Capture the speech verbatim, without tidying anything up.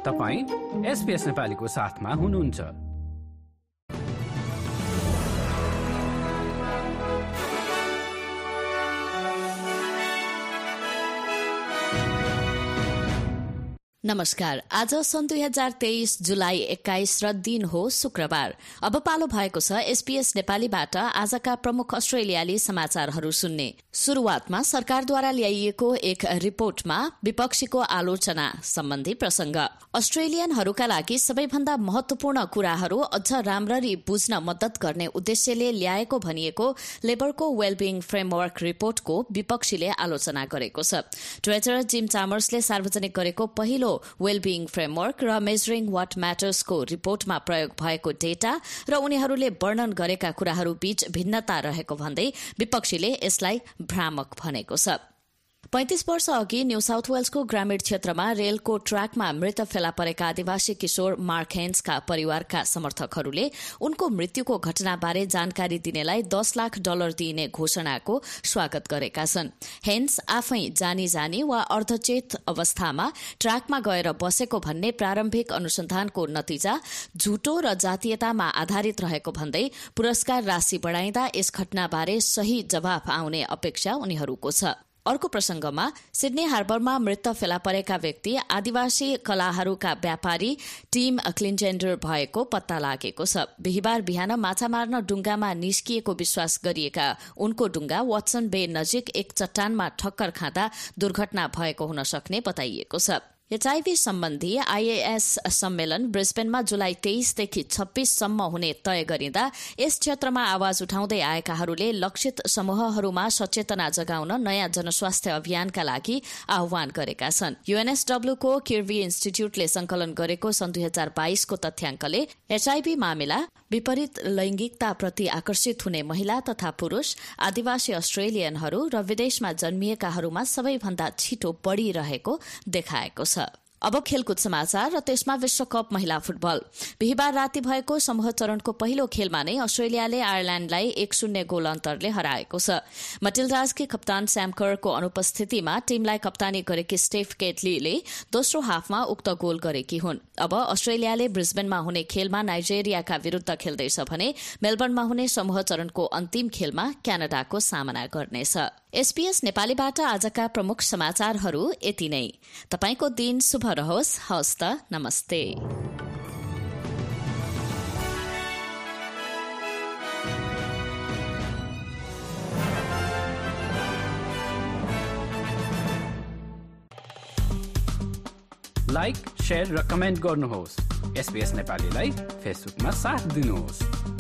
तपाईं एसपीएस नेपालीको साथमा हुनुहुन्छ। नमस्कार। आज सन् दुई हजार तेइस जुलाई एक्काइस र दिन हो शुक्रबार। अब पालो भएको छ एसपीएस नेपालीबाट आजका प्रमुख अस्ट्रेलियाली समाचारहरू सुन्ने। शुरूआतमा सरकारद्वारा ल्याइएको एक रिपोर्टमा विपक्षीको आलोचना सम्बन्धी प्रसंग। अस्ट्रेलियनहरूका लागि सबैभन्दा महत्वपूर्ण कुराहरू अझ राम्ररी बुझ्न मद्दत गर्ने उद्देश्यले ल्याएको भनिएको लेबरको वेलबिङ फ्रेमवर्क रिपोर्टको विपक्षीले आलोचना गरेको छ। ट्विटर जिम चामर्सले सार्वजनिक गरेको पहिलो वेलबिङ फ्रेमवर्क र मेजरिङ वाट म्याटर्सको रिपोर्टमा प्रयोग भएको डेटा र उनीहरूले वर्णन गरेका कुराहरू बीच भिन्नता रहेको भन्दै विपक्षीले यसलाई भ्रामक भनेको छ। पैंतीस वर्ष अघि न्यू साउथ वेल्सको ग्रामीण क्षेत्रमा रेलको ट्र्याकमा मृत फेला परेका आदिवासी किशोर मार्क हेन्सका परिवारका समर्थकहरूले उनको मृत्युको घटनाबारे जानकारी दिनेलाई दस लाख डलर दिइने घोषणाको स्वागत गरेका छन्। हेन्स आफै जानी जानी वा अर्धचेत अवस्थामा ट्र्याकमा गएर बसेको भन्ने प्रारम्भिक अनुसन्धानको नतिजा झुटो र जातीयतामा आधारित रहेको भन्दै पुरस्कार राशि बढ़ाइँदा यस घटनाबारे सही जवाफ आउने अपेक्षा उनीहरूको छ। अर्को प्रसंगमा सिडनी हार्बरमा मृत फेला परेका व्यक्ति आदिवासी कलाहरूका व्यापारी टिम क्लिन्जेन्डर भएको पत्ता लागेको छ। बिहिबार बिहान माछा मार्न डुंगामा निस्किएको विश्वास गरिएका उनको डुंगा वाटसन बे नजिक एक चट्टानमा ठक्कर खाँदा दुर्घटना भएको हुन सक्ने बताइएको छ। एचआईभी सम्बन्धी आईएएस सम्मेलन ब्रिस्बेनमा जुलाई तेइसदेखि छब्बीससम्म हुने तय गरिँदा यस क्षेत्रमा आवाज उठाउँदै आएकाहरूले लक्षित समूहहरूमा सचेतना जगाउन नयाँ जनस्वास्थ्य अभियानका लागि आह्वान गरेका छन्। यूएनएसडब्ल्यूको किर्बी इन्स्टिच्यूटले संकलन गरेको सन् दुई हजार बाइसको तथ्याङ्कले एचआईभी मामिला विपरीत लैंगिकताप्रति आकर्षित हुने महिला तथा पुरूष, आदिवासी अस्ट्रेलियनहरू र विदेशमा जन्मिएकाहरूमा सबैभन्दा छिटो बढ़िरहेको देखाएको छ। अब खेलकुद समाचार र त्यसमा विश्वकप महिला फुटबल। बिहिबार राति भएको समूह चरणको पहिलो खेलमा नै अस्ट्रेलियाले आयरल्याण्डलाई एक शून्य गोल अन्तरले हराएको छ। मटिल्डाजकी कप्तान स्याम कर्रको अनुपस्थितिमा टीमलाई कप्तानी गरेकी स्टेफ केटलीले दोस्रो हाफमा उक्त गोल गरेकी हुन्। अब अस्ट्रेलियाले ब्रिस्बेनमा हुने खेलमा नाइजेरियाका विरूद्ध खेल्दैछ भने मेलबर्नमा हुने समूह चरणको अन्तिम खेलमा क्यानाडाको सामना गर्नेछ। एसपीएस नेपालीबाट आजका प्रमुख समाचारहरू यति नै। तपाईको दिन शुभ रहोस्। हवस् त, नमस्ते। लाइक, शेयर र कमेन्ट गर्नुहोस्। एसपीएस नेपालीलाई फेसबुकमा साथ दिनुहोस्।